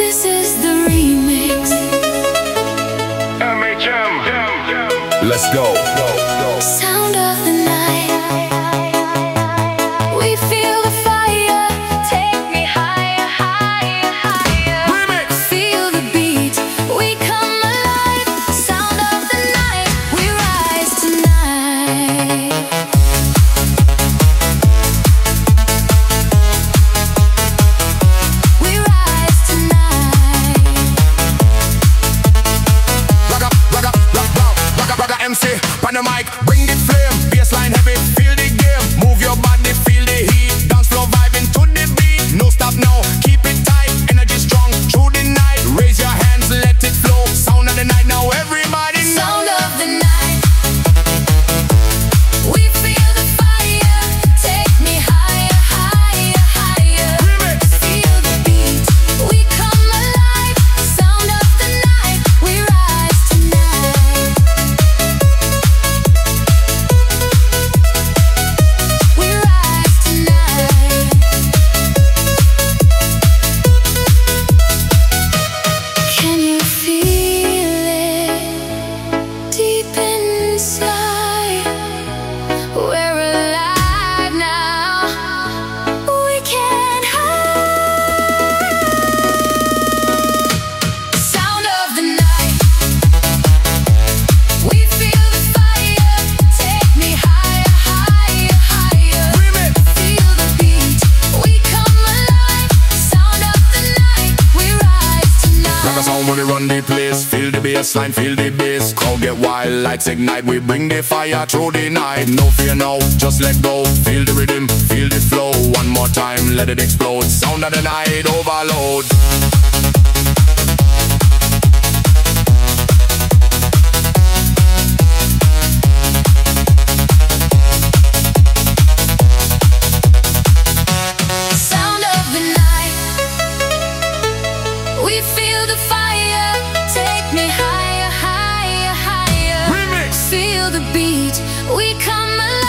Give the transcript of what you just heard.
This is the remix. MHM. Let's go. Sound of the night. We feel the fire. Take me higher, higher, higher. Remix. Feel the beat. We come alive. Sound of the night. We rise tonight. We rise tonight. Ragga MC, pan the mic, bring the flame. Bassline heavy, feel the game. Move your body, feel the heat. Dance floor vibing to the beat. No stop now, keep it tight. Energy strong through the night. Raise your hands, let it flow. Sound of the night, now everybody know. Sound of the night. We feel the fire. Take me higher, higher, higher. Remix. Feel the beat. We come alive. Sound of the night. We rise tonight. We rise tonight. Can you feel it deep inside? We're alive now. We can't hide. Sound of the night. We feel the fire. Take me higher, higher, higher. Remix. Feel the beat. We come alive. Sound of the night. We rise tonight. Ragga sound when we run the place. Feel the bassline, feel the bass. Crowd get wild, lights ignite. We bring the fire through the night. No fear now, just let go. Feel the rhythm, feel the flow. One more time, let it explode. Sound of the night, overload. Sound of the night. We feel the fire. Take me higher, higher, higher. Remix. Feel the beat. We come alive.